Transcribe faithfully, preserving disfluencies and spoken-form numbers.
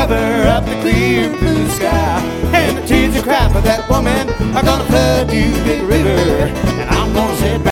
cover up the clear blue sky. And the tears you cry for that woman are gonna flood you, Big River. And I'm gonna sit back